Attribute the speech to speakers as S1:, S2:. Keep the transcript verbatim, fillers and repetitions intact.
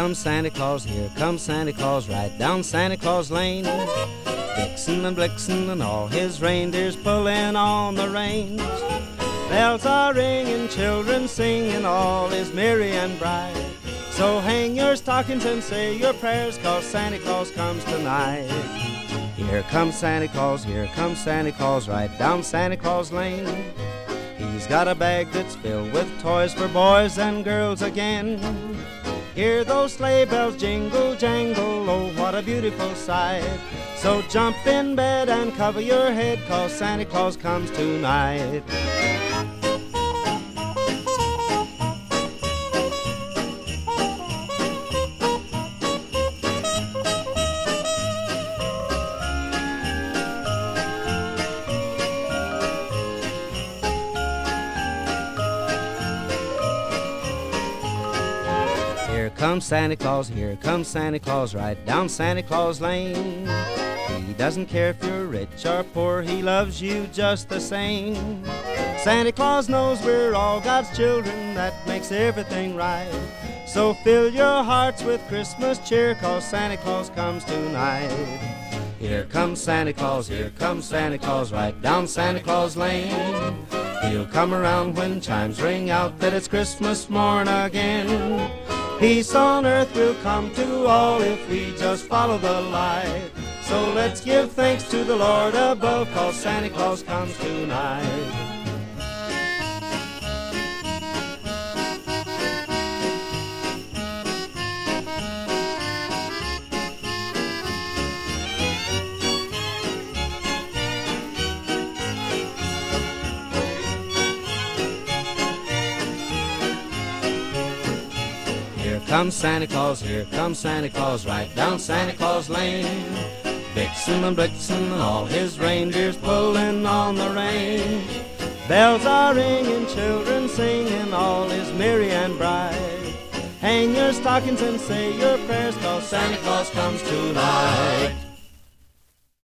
S1: comes Santa Claus, here comes Santa Claus, right down Santa Claus Lane. Vixen and Blixen and all his reindeers pulling on the reins. Bells are ringing, children singing, all is merry and bright. So hang your stockings and say your prayers, 'cause Santa Claus comes tonight. Here comes Santa Claus, here comes Santa Claus, right down Santa Claus Lane. He's got a bag that's filled with toys for boys and girls again. Hear those sleigh bells jingle, jangle, oh, what a beautiful sight. So jump in bed and cover your head, 'cause Santa Claus comes tonight. Here comes Santa Claus, here comes Santa Claus, right down Santa Claus Lane. He doesn't care if you're rich or poor, he loves you just the same. Santa Claus knows we're all God's children, that makes everything right. So fill your hearts with Christmas cheer, 'cause Santa Claus comes tonight. Here comes Santa Claus, here comes Santa Claus, right down Santa Claus Lane. He'll come around when chimes ring out that it's Christmas morn again. Peace on earth will come to all if we just follow the light. So let's give thanks to the Lord above, 'cause Santa Claus comes tonight. Here comes Santa Claus, here comes Santa Claus, right down Santa Claus Lane. Vixen and Blixen and all his reindeers pulling on the reins. Bells are ringing, children singing, all is merry and bright. Hang your stockings and say your prayers, 'cause Santa Claus comes tonight.